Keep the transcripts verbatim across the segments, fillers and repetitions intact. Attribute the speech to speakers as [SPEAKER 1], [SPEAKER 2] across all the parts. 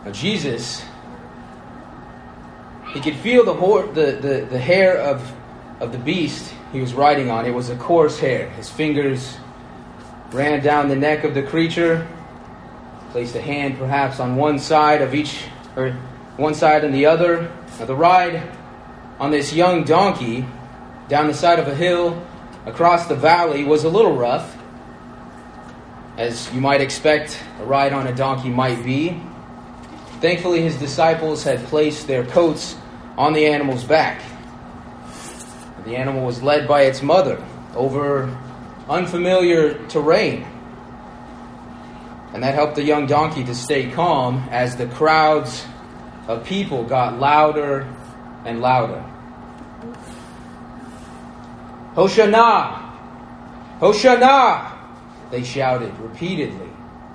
[SPEAKER 1] Now Jesus, he could feel the, hor- the, the, the hair of, of the beast he was riding on. It was a coarse hair. His fingers ran down the neck of the creature, placed a hand perhaps on one side of each, or one side and the other. Now the ride on this young donkey down the side of a hill across the valley was a little rough, as you might expect a ride on a donkey might be. Thankfully, his disciples had placed their coats on the animal's back. The animal was led by its mother over unfamiliar terrain, and that helped the young donkey to stay calm as the crowds of people got louder and louder. Hosanna! Hosanna! They shouted repeatedly.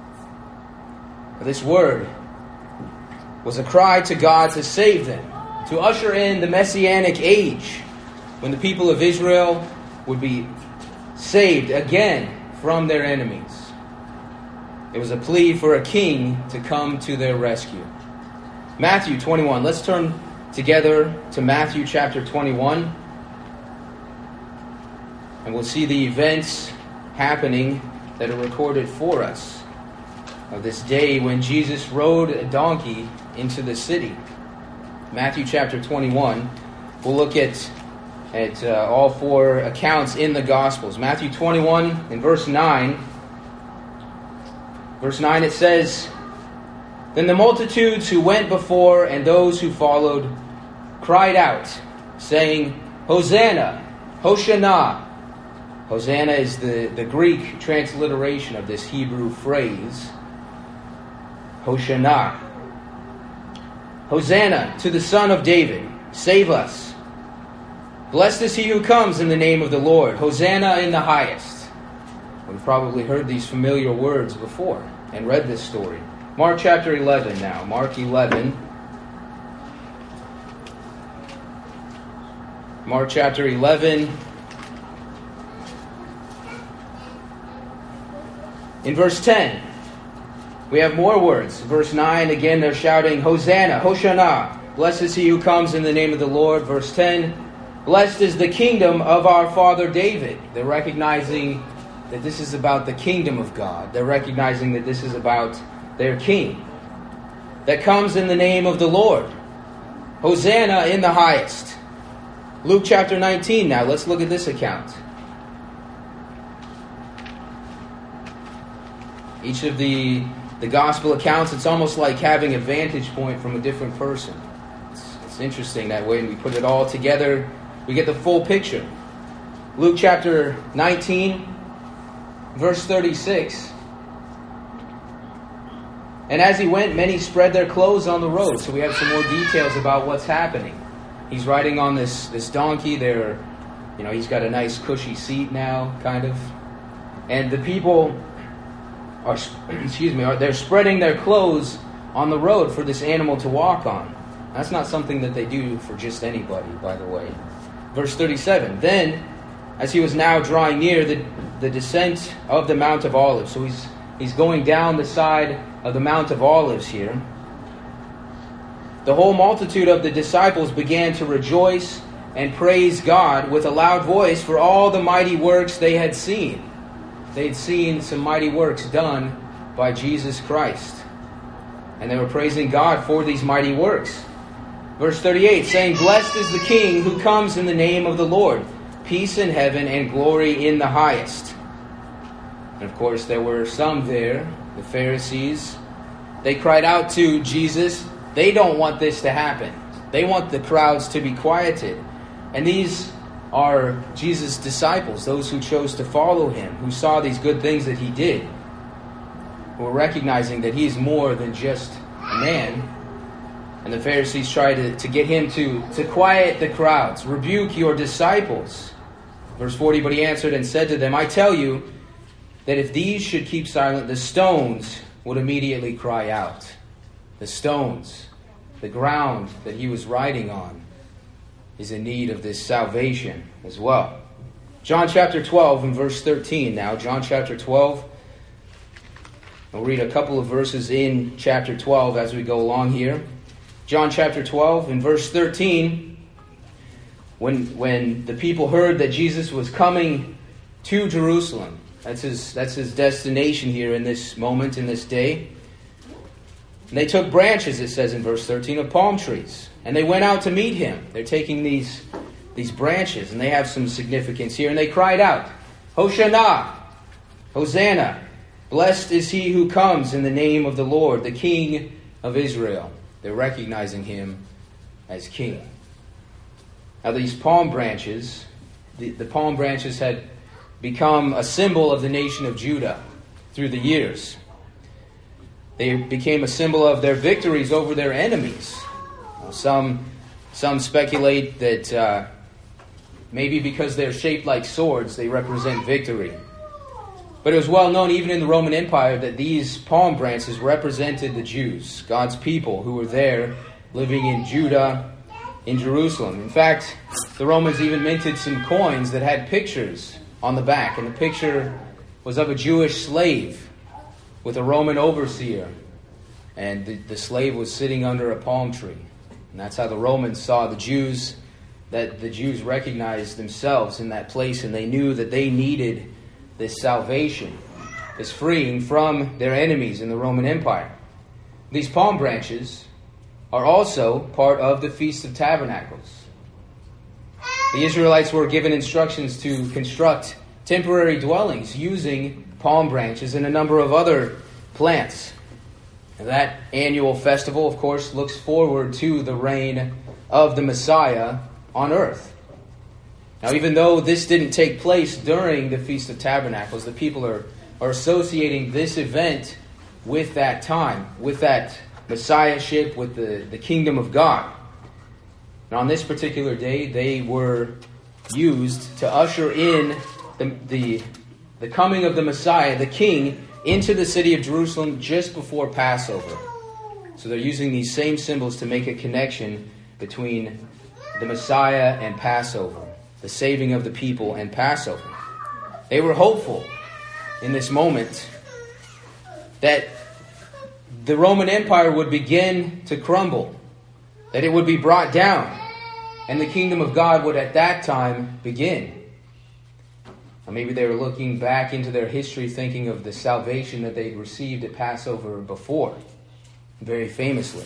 [SPEAKER 1] This word was a cry to God to save them, to usher in the Messianic age when the people of Israel would be saved again from their enemies. It was a plea for a king to come to their rescue. Matthew twenty-one. Let's turn together to Matthew chapter twenty-one. And we'll see the events happening that are recorded for us of this day when Jesus rode a donkey into the city. Matthew chapter twenty-one. We'll look at, at uh, all four accounts in the Gospels. Matthew twenty-one in verse nine. Verse nine, it says, "Then the multitudes who went before and those who followed cried out, saying, Hosanna, Hosanna." Hosanna is the, the Greek transliteration of this Hebrew phrase, Hosanna. Hosanna to the Son of David, save us. Blessed is he who comes in the name of the Lord. Hosanna in the highest. We've probably heard these familiar words before and read this story. Mark chapter eleven now. Mark eleven. Mark chapter eleven. In verse ten, we have more words. Verse nine, again they're shouting, Hosanna, Hosanna. Blessed is he who comes in the name of the Lord. Verse ten, blessed is the kingdom of our father David. They're recognizing that this is about the kingdom of God. They're recognizing that this is about their king that comes in the name of the Lord. Hosanna in the highest. Luke chapter nineteen now. Let's look at this account. Each of the, the gospel accounts, it's almost like having a vantage point from a different person. It's, it's interesting that way, and we put it all together, we get the full picture. Luke chapter nineteen, verse thirty-six. And as he went, many spread their clothes on the road. So we have some more details about what's happening. He's riding on this, this donkey. They're, you know, he's got a nice cushy seat now, kind of. And the people are, excuse me, are they're spreading their clothes on the road for this animal to walk on. That's not something that they do for just anybody, by the way. Verse thirty-seven. Then, as he was now drawing near the, the descent of the Mount of Olives. So he's he's going down the side of the Mount of Olives here. The whole multitude of the disciples began to rejoice and praise God with a loud voice for all the mighty works they had seen. They had seen some mighty works done by Jesus Christ. And they were praising God for these mighty works. Verse thirty-eight, saying, blessed is the King who comes in the name of the Lord. Peace in heaven and glory in the highest. And of course there were some there, the Pharisees. They cried out to Jesus. They don't want this to happen. They want the crowds to be quieted. And these are Jesus' disciples, those who chose to follow him, who saw these good things that he did, who were recognizing that he is more than just a man. And the Pharisees tried to, to get him to, to quiet the crowds. Rebuke your disciples. Verse forty, but he answered and said to them, I tell you that if these should keep silent, the stones would immediately cry out. The stones, the ground that he was riding on, is in need of this salvation as well. John chapter twelve and verse thirteen now. John chapter twelve We'll read a couple of verses in chapter twelve as we go along here. John chapter twelve, in verse thirteen, when when the people heard that Jesus was coming to Jerusalem, that's his that's his destination here in this moment, in this day. And they took branches, it says in verse thirteen, of palm trees, and they went out to meet him. They're taking these, these branches, and they have some significance here. And they cried out, Hosanna, Hosanna, blessed is he who comes in the name of the Lord, the King of Israel. They're recognizing him as king. Now these palm branches, the, the palm branches had become a symbol of the nation of Judah through the years. They became a symbol of their victories over their enemies. Some, some speculate that uh, maybe because they're shaped like swords, they represent victory. But it was well known even in the Roman Empire that these palm branches represented the Jews, God's people who were there living in Judah, in Jerusalem. In fact, the Romans even minted some coins that had pictures on the back, and the picture was of a Jewish slave with a Roman overseer, and the, the slave was sitting under a palm tree. And that's how the Romans saw the Jews, that the Jews recognized themselves in that place, and they knew that they needed this salvation, this freeing from their enemies in the Roman Empire. These palm branches are also part of the Feast of Tabernacles. The Israelites were given instructions to construct temporary dwellings using palm branches and a number of other plants. And that annual festival, of course, looks forward to the reign of the Messiah on earth. Now, even though this didn't take place during the Feast of Tabernacles, the people are, are associating this event with that time, with that Messiahship, with the, the kingdom of God. And on this particular day, they were used to usher in the, the, the coming of the Messiah, the King, into the city of Jerusalem just before Passover. So they're using these same symbols to make a connection between the Messiah and Passover, the saving of the people and Passover. They were hopeful in this moment that the Roman Empire would begin to crumble, that it would be brought down, and the kingdom of God would at that time begin. Or maybe they were looking back into their history, thinking of the salvation that they'd received at Passover before, very famously.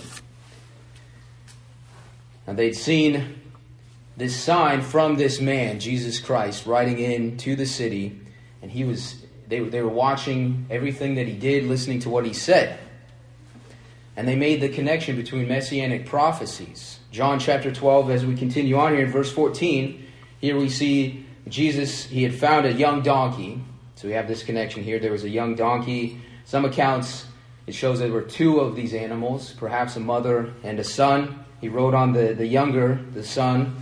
[SPEAKER 1] And they'd seen this sign from this man, Jesus Christ, riding into the city, and he was they, they were watching everything that he did, listening to what he said. And they made the connection between messianic prophecies. John chapter twelve, as we continue on here in verse fourteen, here we see Jesus, he had found a young donkey. So we have this connection here. There was a young donkey. Some accounts, it shows there were two of these animals, perhaps a mother and a son. He rode on the, the younger, the son.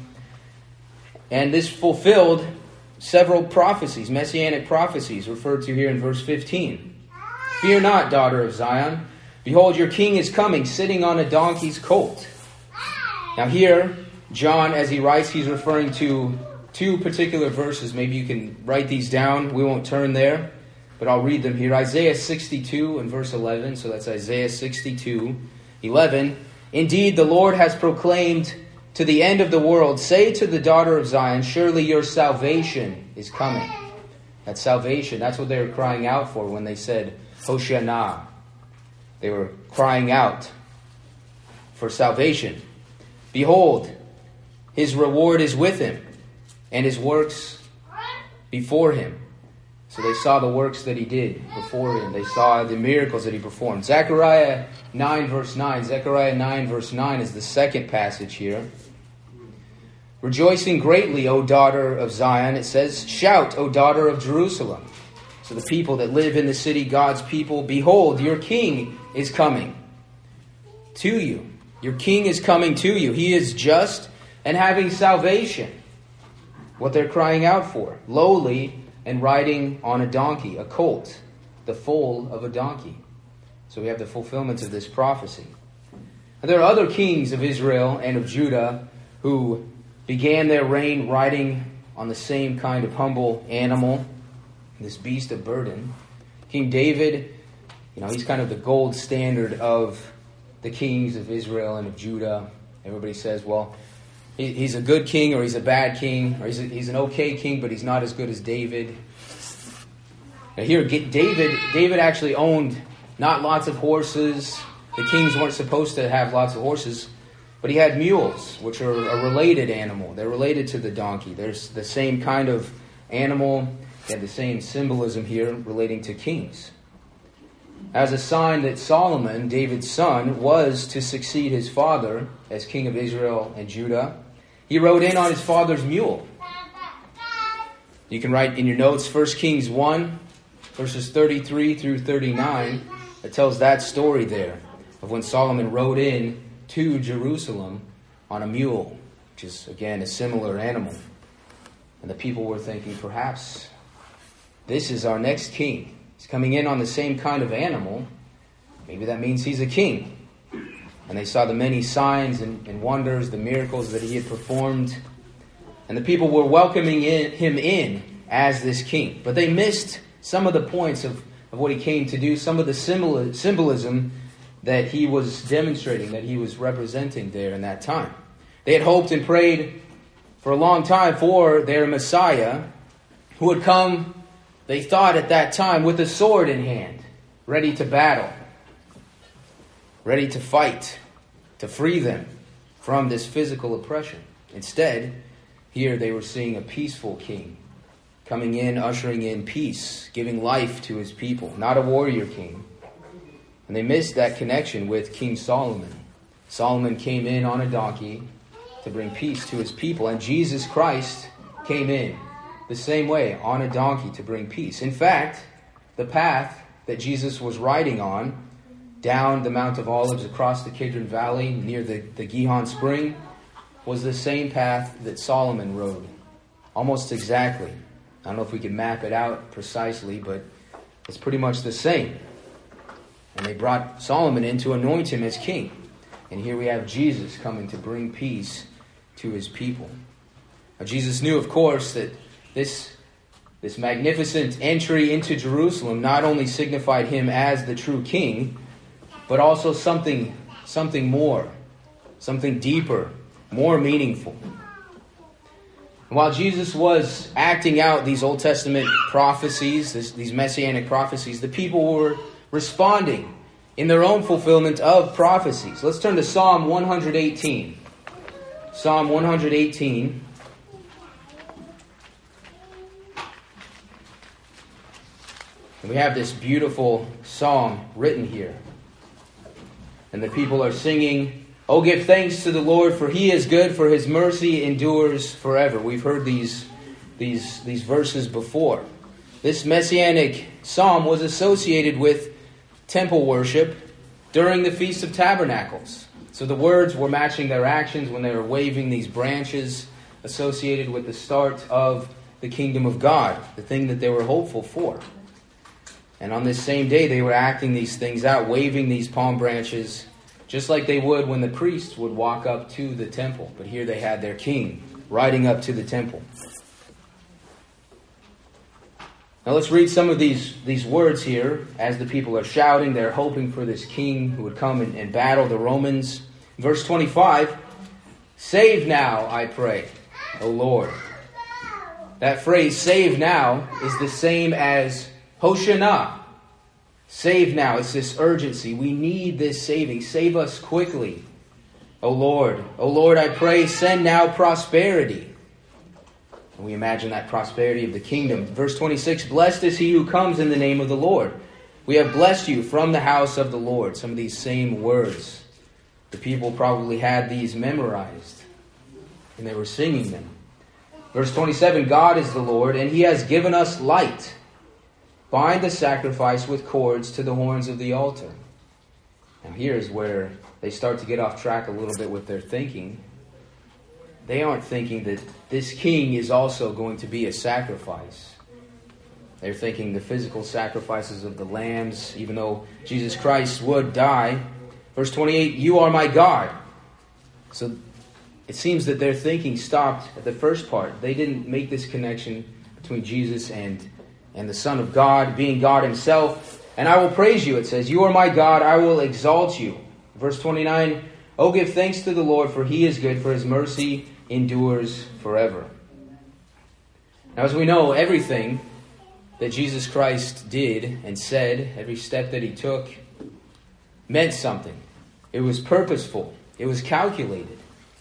[SPEAKER 1] And this fulfilled several prophecies, messianic prophecies, referred to here in verse fifteen. Fear not, daughter of Zion. Behold, your king is coming, sitting on a donkey's colt. Now here, John, as he writes, he's referring to two particular verses. Maybe you can write these down. We won't turn there, but I'll read them here. Isaiah sixty-two and verse eleven. So that's Isaiah sixty-two, eleven. Indeed, the Lord has proclaimed to the end of the world, say to the daughter of Zion, surely your salvation is coming. That salvation, that's what they were crying out for when they said, Hosanna. They were crying out for salvation. Behold, his reward is with him, and his works before him. So they saw the works that he did before him. They saw the miracles that he performed. Zechariah nine verse nine. Zechariah nine verse nine is the second passage here. Rejoicing greatly, O daughter of Zion. It says, shout, O daughter of Jerusalem. So the people that live in the city, God's people, behold, your king is coming to you. Your king is coming to you. He is just and having salvation. What they're crying out for. Lowly and riding on a donkey, a colt, the foal of a donkey. So we have the fulfillment of this prophecy. And there are other kings of Israel and of Judah who began their reign riding on the same kind of humble animal, this beast of burden. King David You know, he's kind of the gold standard of the kings of Israel and of Judah. Everybody says, well, he, he's a good king or he's a bad king, or he's, a, he's an okay king, but he's not as good as David. Now here, David, David actually owned not lots of horses. The kings weren't supposed to have lots of horses, but he had mules, which are a related animal. They're related to the donkey. There's the same kind of animal. They had the same symbolism here relating to kings. As a sign that Solomon, David's son, was to succeed his father as king of Israel and Judah, he rode in on his father's mule. You can write in your notes First Kings one, verses thirty-three through thirty-nine. It tells that story there of when Solomon rode in to Jerusalem on a mule, which is, again, a similar animal. And the people were thinking, perhaps this is our next king. He's coming in on the same kind of animal. Maybe that means he's a king. And they saw the many signs and, and wonders, the miracles that he had performed. And the people were welcoming in, him in as this king. But they missed some of the points of, of what he came to do, some of the symbol, symbolism that he was demonstrating, that he was representing there in that time. They had hoped and prayed for a long time for their Messiah, who would come, they thought at that time, with a sword in hand, ready to battle, ready to fight, to free them from this physical oppression. Instead, here they were seeing a peaceful king, coming in, ushering in peace, giving life to his people, not a warrior king. And they missed that connection with King Solomon. Solomon came in on a donkey to bring peace to his people, and Jesus Christ came in the same way, on a donkey, to bring peace. In fact, the path that Jesus was riding on, down the Mount of Olives, across the Kidron Valley, near the, the Gihon Spring, was the same path that Solomon rode. Almost exactly. I don't know if we can map it out precisely, but it's pretty much the same. And they brought Solomon in to anoint him as king. And here we have Jesus coming to bring peace to his people. Now, Jesus knew, of course, that this, this magnificent entry into Jerusalem not only signified him as the true king, but also something, something more, something deeper, more meaningful. And while Jesus was acting out these Old Testament prophecies, this, these messianic prophecies, the people were responding in their own fulfillment of prophecies. Let's turn to Psalm one eighteen. Psalm one eighteen. And we have this beautiful song written here. And the people are singing, "Oh, give thanks to the Lord, for he is good, for his mercy endures forever." We've heard these, these, these verses before. This messianic psalm was associated with temple worship during the Feast of Tabernacles. So the words were matching their actions when they were waving these branches associated with the start of the kingdom of God, the thing that they were hopeful for. And on this same day, they were acting these things out, waving these palm branches, just like they would when the priests would walk up to the temple. But here they had their king riding up to the temple. Now let's read some of these, these words here as the people are shouting. They're hoping for this king who would come and, and battle the Romans. Verse twenty-five, "Save now, I pray, O Lord." That phrase, "save now," is the same as Hoshana. Save now. It's this urgency. We need this saving. Save us quickly, O Lord. O Lord, I pray, send now prosperity. And we imagine that prosperity of the kingdom. Verse twenty-six, "Blessed is he who comes in the name of the Lord. We have blessed you from the house of the Lord." Some of these same words. The people probably had these memorized, and they were singing them. Verse twenty-seven, "God is the Lord, and he has given us light. Bind the sacrifice with cords to the horns of the altar." Now here's where they start to get off track a little bit with their thinking. They aren't thinking that this king is also going to be a sacrifice. They're thinking the physical sacrifices of the lambs, even though Jesus Christ would die. Verse twenty-eight, "You are my God." So it seems that their thinking stopped at the first part. They didn't make this connection between Jesus and, and the Son of God, being God himself. And I will praise you, it says. You are my God, I will exalt you. Verse twenty-nine, oh, give thanks to the Lord, for he is good, for his mercy endures forever. Now, as we know, everything that Jesus Christ did and said, every step that he took, meant something. It was purposeful. It was calculated.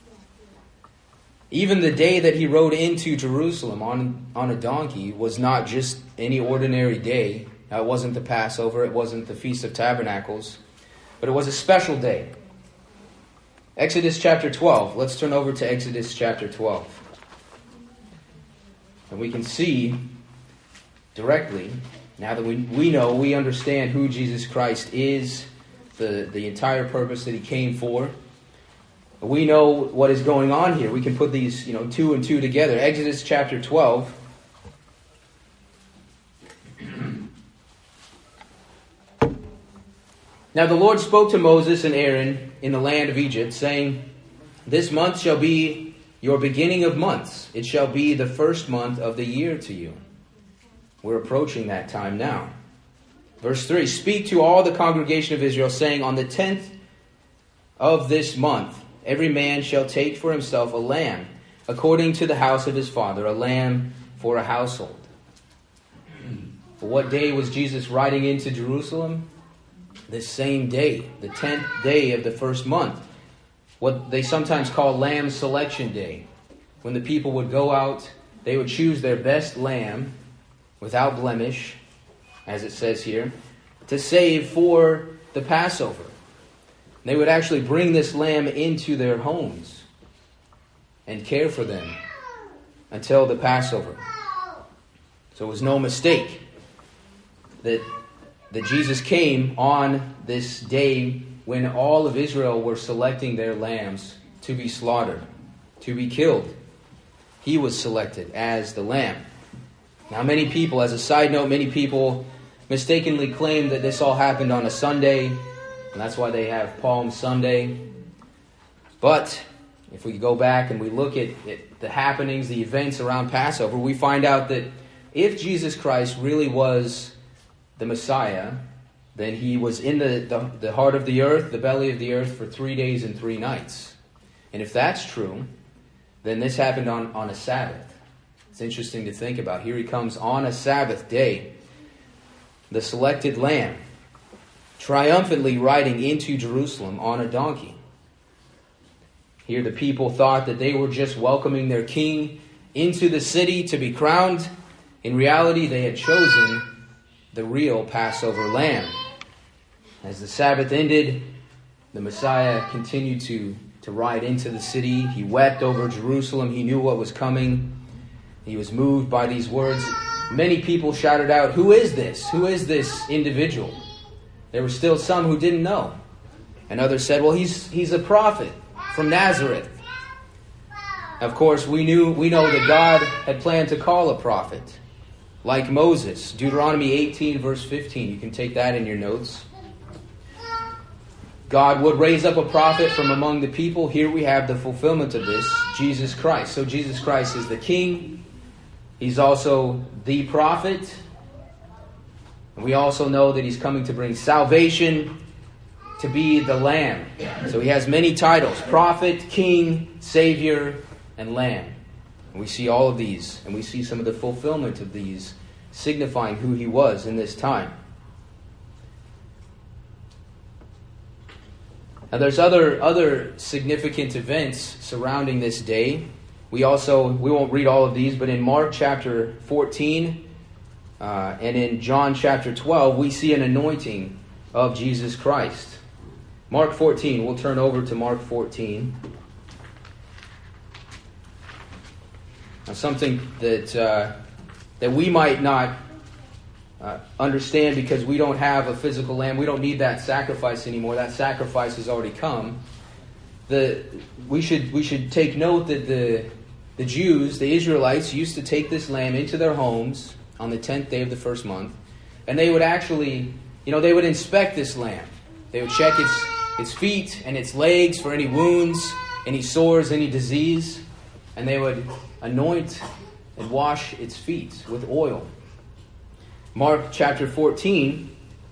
[SPEAKER 1] Even the day that he rode into Jerusalem on, on a donkey was not just any ordinary day. Now, it wasn't the Passover. It wasn't the Feast of Tabernacles. But it was a special day. Exodus chapter twelve. Let's turn over to Exodus chapter twelve. And we can see directly, now that we, we know, we understand who Jesus Christ is, the, the entire purpose that he came for. We know what is going on here. We can put these, you know, two and two together. Exodus chapter twelve. Now the Lord spoke to Moses and Aaron in the land of Egypt, saying, this month shall be your beginning of months. It shall be the first month of the year to you. We're approaching that time now. Verse three, speak to all the congregation of Israel, saying, on the tenth of this month, every man shall take for himself a lamb, according to the house of his father, a lamb for a household. For what day was Jesus riding into Jerusalem? This same day, the tenth day of the first month. What they sometimes call Lamb Selection Day. When the people would go out, they would choose their best lamb, without blemish, as it says here, to save for the Passover. They would actually bring this lamb into their homes and care for them until the Passover. So it was no mistake that, that Jesus came on this day when all of Israel were selecting their lambs to be slaughtered, to be killed. He was selected as the lamb. Now, many people, as a side note, many people mistakenly claim that this all happened on a Sunday, and that's why they have Palm Sunday. But if we go back and we look at, at the happenings, the events around Passover, we find out that if Jesus Christ really was the Messiah, then he was in the, the, the heart of the earth, the belly of the earth, for three days and three nights. And if that's true, then this happened on, on a Sabbath. It's interesting to think about. Here he comes on a Sabbath day, the selected lamb, triumphantly riding into Jerusalem on a donkey. Here the people thought that they were just welcoming their king into the city to be crowned. In reality, they had chosen the real Passover lamb. As the Sabbath ended, the Messiah continued to, to ride into the city. He wept over Jerusalem. He knew what was coming. He was moved by these words. Many people shouted out, who is this? Who is this individual? There were still some who didn't know. And others said, well, he's he's a prophet from Nazareth. Of course, we knew we know that God had planned to call a prophet, like Moses. Deuteronomy eighteen, verse fifteen. You can take that in your notes. God would raise up a prophet from among the people. Here we have the fulfillment of this, Jesus Christ. So Jesus Christ is the king. He's also the prophet. And we also know that he's coming to bring salvation, to be the Lamb. So he has many titles: prophet, king, savior, and lamb. And we see all of these, and we see some of the fulfillment of these, signifying who he was in this time. Now there's other other significant events surrounding this day. We also, we won't read all of these, but in Mark chapter fourteen uh, and in John chapter twelve, we see an anointing of Jesus Christ. Mark fourteen, we'll turn over to Mark fourteen. Now something that uh, that we might not uh, understand because we don't have a physical lamb. We don't need that sacrifice anymore. That sacrifice has already come. The we should we should take note that the the Jews, the Israelites, used to take this lamb into their homes on the tenth day of the first month, and they would actually, you know, they would inspect this lamb. They would check its its feet and its legs for any wounds, any sores, any disease, and they would anoint and wash its feet with oil. Mark chapter fourteen,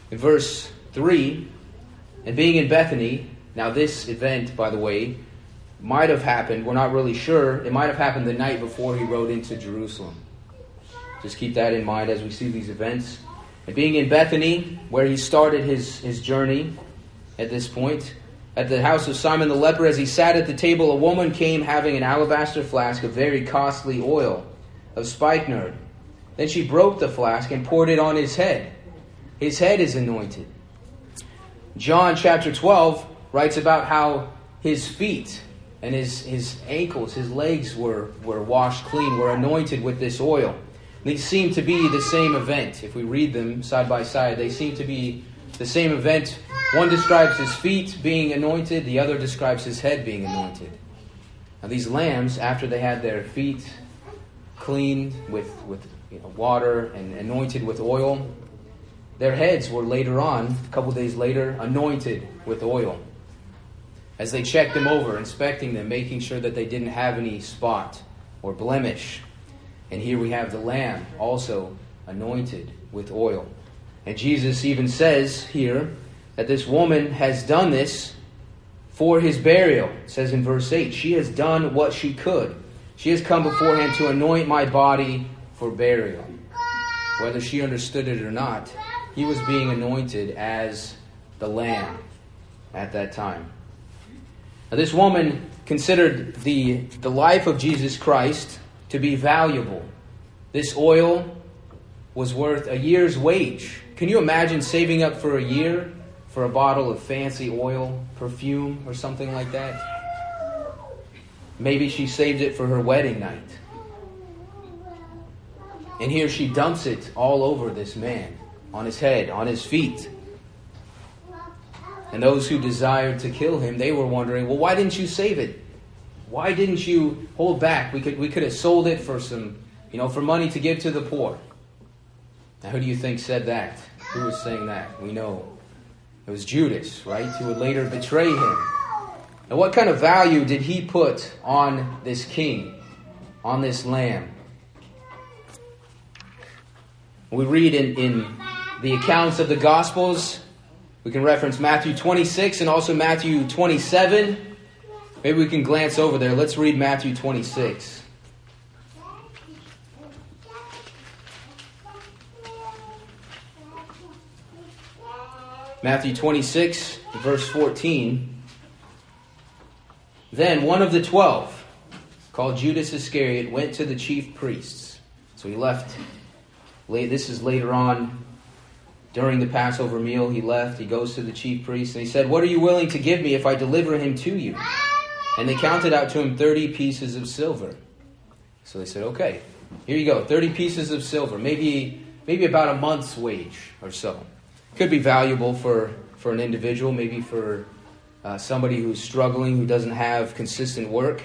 [SPEAKER 1] In verse three, and being in Bethany, now this event, by the way, might have happened, we're not really sure, it might have happened the night before he rode into Jerusalem. Just keep that in mind as we see these events. And being in Bethany, where he started his, his journey at this point, at the house of Simon the leper, as he sat at the table, a woman came having an alabaster flask of very costly oil of spikenard. Then she broke the flask and poured it on his head. His head is anointed. John chapter twelve writes about how his feet and his, his ankles, his legs were, were washed clean, were anointed with this oil. These seem to be the same event. If we read them side by side, they seem to be the same event. One describes his feet being anointed, the other describes his head being anointed. Now these lambs, after they had their feet cleaned with, with you know, water and anointed with oil, their heads were later on, a couple days later, anointed with oil. As they checked them over, inspecting them, making sure that they didn't have any spot or blemish. And here we have the lamb also anointed with oil. And Jesus even says here that this woman has done this for his burial. It says in verse eight, she has done what she could. She has come beforehand to anoint my body for burial. Whether she understood it or not, he was being anointed as the lamb at that time. Now, this woman considered the, the life of Jesus Christ to be valuable. This oil was worth a year's wage. Can you imagine saving up for a year for a bottle of fancy oil, perfume, or something like that? Maybe she saved it for her wedding night. And here she dumps it all over this man, on his head, on his feet. And those who desired to kill him, they were wondering, well, why didn't you save it? Why didn't you hold back? We could we could have sold it for some, you know, for money to give to the poor. Now, who do you think said that? Who was saying that? We know it was Judas, right? Who would later betray him. Now, what kind of value did he put on this king, on this lamb? We read in, in the accounts of the Gospels. We can reference Matthew twenty-six and also Matthew twenty-seven. Maybe we can glance over there. Let's read Matthew twenty-six. Matthew twenty-six, verse fourteen. Then one of the twelve, called Judas Iscariot, went to the chief priests. So he left. This is later on. During the Passover meal, he left. He goes to the chief priests and he said, "What are you willing to give me if I deliver him to you?" And they counted out to him thirty pieces of silver. So they said, "Okay, here you go, thirty pieces of silver, maybe maybe about a month's wage or so. Could be valuable for, for an individual, maybe for uh, somebody who's struggling, who doesn't have consistent work."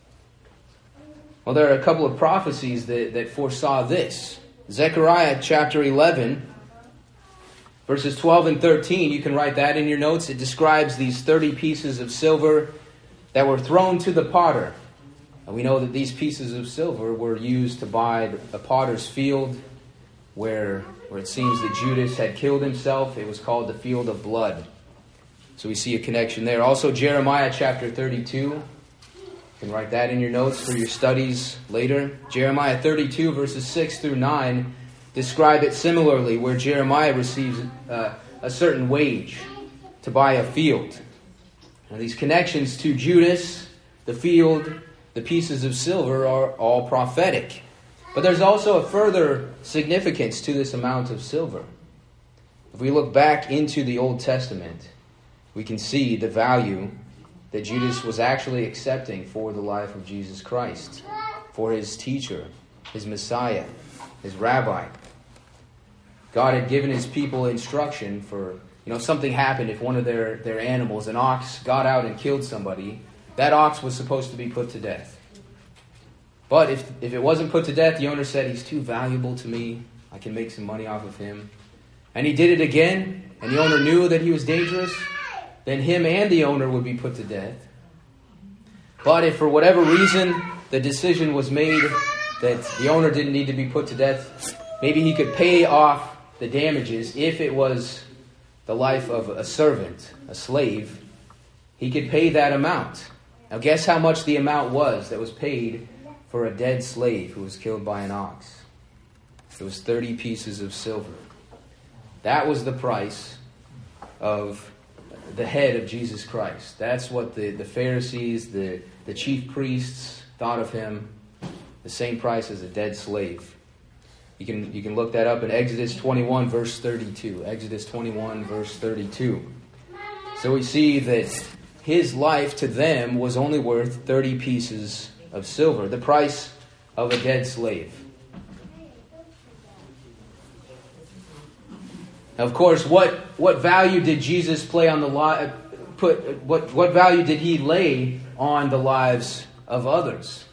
[SPEAKER 1] Well, there are a couple of prophecies that, that foresaw this. Zechariah chapter eleven, verses twelve and thirteen, you can write that in your notes. It describes these thirty pieces of silver that were thrown to the potter. And we know that these pieces of silver were used to buy a potter's field where, where it seems that Judas had killed himself. It was called the field of blood. So we see a connection there. Also Jeremiah chapter thirty-two. You can write that in your notes for your studies later. Jeremiah thirty-two verses six through nine describe it similarly, where Jeremiah receives uh, a certain wage to buy a field. Now, these connections to Judas, the field, the pieces of silver are all prophetic. But there's also a further significance to this amount of silver. If we look back into the Old Testament, we can see the value that Judas was actually accepting for the life of Jesus Christ, for his teacher, his Messiah, his rabbi. God had given his people instruction for, you know, if something happened, if one of their, their animals, an ox, got out and killed somebody, that ox was supposed to be put to death. But if, if it wasn't put to death, the owner said, "He's too valuable to me. I can make some money off of him." And he did it again, and the owner knew that he was dangerous, then him and the owner would be put to death. But if for whatever reason the decision was made that the owner didn't need to be put to death, maybe he could pay off the damages if it was the life of a servant, a slave, he could pay that amount. Now guess how much the amount was that was paid for a dead slave who was killed by an ox. It was thirty pieces of silver. That was the price of the head of Jesus Christ. That's what the, the Pharisees, the, the chief priests thought of him. The same price as a dead slave. You can you can look that up in Exodus twenty-one, verse thirty-two. Exodus twenty-one, verse thirty-two. So we see that his life to them was only worth thirty pieces of silver, the price of a dead slave. Now, of course, what, what value did Jesus play on the li- put what what value did he lay on the lives of others?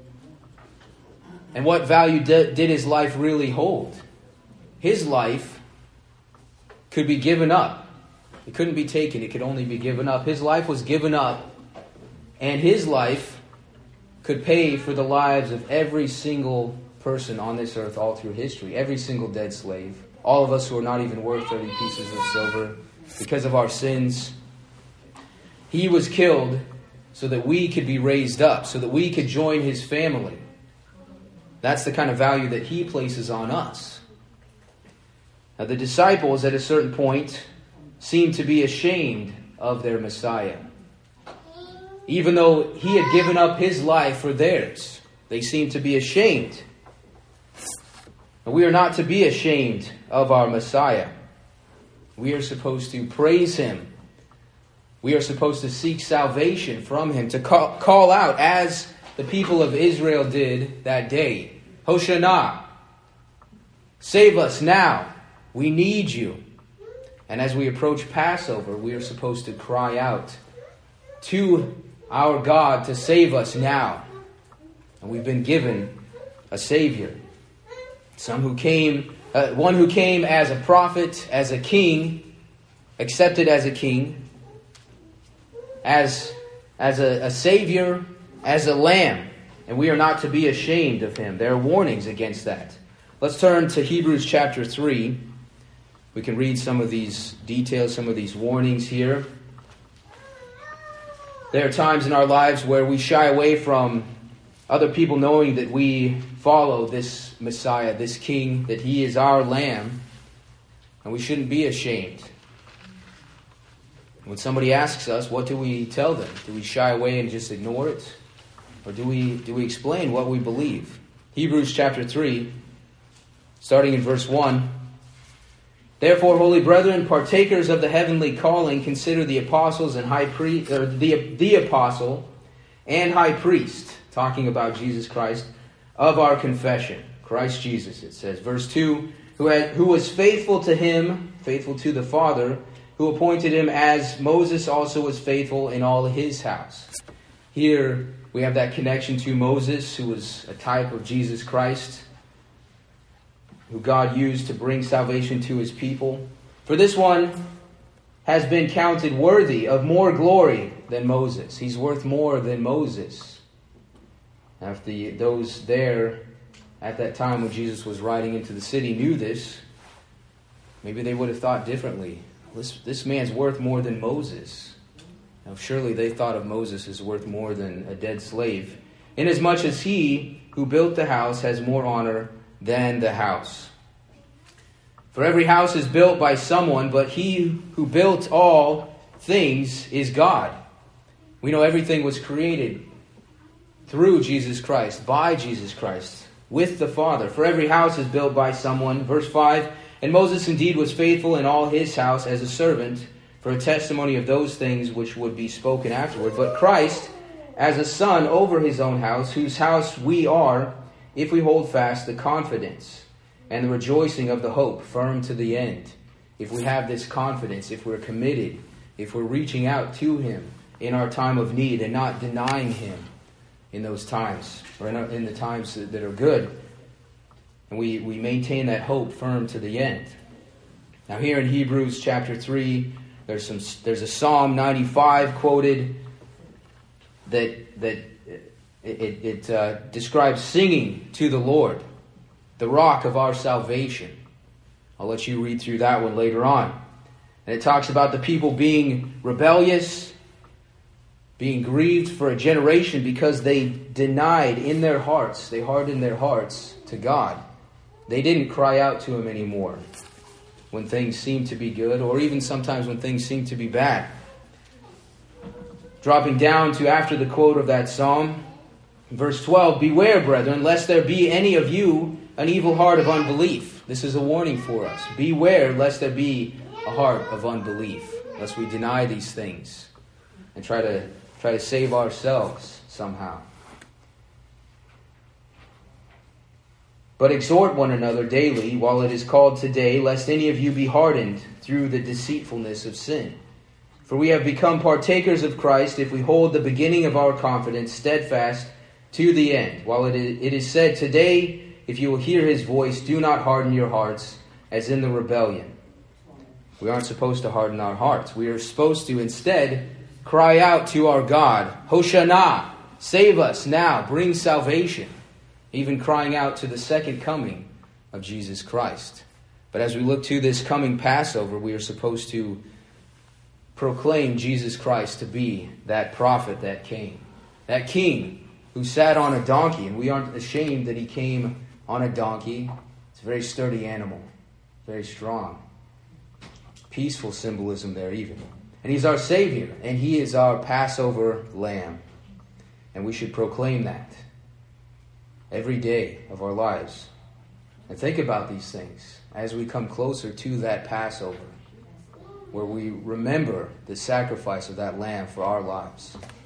[SPEAKER 1] And what value did, did his life really hold? His life could be given up. It couldn't be taken. It could only be given up. His life was given up, and his life could pay for the lives of every single person on this earth all through history. Every single dead slave. All of us who are not even worth thirty pieces of silver because of our sins. He was killed so that we could be raised up, so that we could join his family. That's the kind of value that he places on us. Now, the disciples at a certain point seemed to be ashamed of their Messiah. Even though he had given up his life for theirs, they seemed to be ashamed. And we are not to be ashamed of our Messiah. We are supposed to praise him. We are supposed to seek salvation from him, to call, call out as the people of Israel did that day. Hoshana, save us now. We need you. And as we approach Passover, we are supposed to cry out to our God to save us now. And we've been given a Savior. Some who came, uh, one who came as a prophet, as a king, accepted as a king, as, as a, a Savior, as a lamb. And we are not to be ashamed of him. There are warnings against that. Let's turn to Hebrews chapter three. We can read some of these details, some of these warnings here. There are times in our lives where we shy away from other people knowing that we follow this Messiah, this King, that he is our Lamb, and we shouldn't be ashamed. When somebody asks us, what do we tell them? Do we shy away and just ignore it? Or do we do we explain what we believe? Hebrews chapter three, starting in verse one. Therefore, holy brethren, partakers of the heavenly calling, consider the apostles and high priest, or the the apostle and high priest, talking about Jesus Christ, of our confession, Christ Jesus. It says, verse two, who had who was faithful to him, faithful to the Father, who appointed him, as Moses also was faithful in all his house. Here we have that connection to Moses, who was a type of Jesus Christ, who God used to bring salvation to his people. For this one has been counted worthy of more glory than Moses. He's worth more than Moses. Now, if the, those there at that time when Jesus was riding into the city knew this, maybe they would have thought differently. This, this man's worth more than Moses. Now, surely they thought of Moses as worth more than a dead slave, inasmuch as he who built the house has more honor than the house. For every house is built by someone, but he who built all things is God. We know everything was created through Jesus Christ, by Jesus Christ, with the Father. For every house is built by someone. Verse five, and Moses indeed was faithful in all his house as a servant, for a testimony of those things which would be spoken afterward. But Christ as a son over his own house, whose house we are, if we hold fast the confidence and the rejoicing of the hope firm to the end. If we have this confidence, if we're committed, if we're reaching out to him in our time of need and not denying him in those times, or in, our, in the times that are good, and we, we maintain that hope firm to the end. Now here in Hebrews chapter three, there's some there's a Psalm ninety-five quoted that that it, it, it uh, describes singing to the Lord, the rock of our salvation. I'll let you read through that one later on. And it talks about the people being rebellious, being grieved for a generation because they denied in their hearts, they hardened their hearts to God. They didn't cry out to Him anymore when things seemed to be good, or even sometimes when things seemed to be bad. Dropping down to after the quote of that psalm, verse twelve, "Beware, brethren, lest there be any of you an evil heart of unbelief." This is a warning for us. Beware, lest there be a heart of unbelief, lest we deny these things and try to try to save ourselves somehow. "But exhort one another daily, while it is called today, lest any of you be hardened through the deceitfulness of sin. For we have become partakers of Christ if we hold the beginning of our confidence steadfast to the end. While it is, it is said, today, if you will hear His voice, do not harden your hearts as in the rebellion." We aren't supposed to harden our hearts. We are supposed to instead cry out to our God, Hoshana, save us now, bring salvation. Even crying out to the second coming of Jesus Christ. But as we look to this coming Passover, we are supposed to proclaim Jesus Christ to be that prophet that came. That king who sat on a donkey, and we aren't ashamed that He came on a donkey. It's a very sturdy animal, very strong. Peaceful symbolism there even. And He's our Savior, and He is our Passover lamb. And we should proclaim that every day of our lives. And think about these things as we come closer to that Passover, where we remember the sacrifice of that lamb for our lives.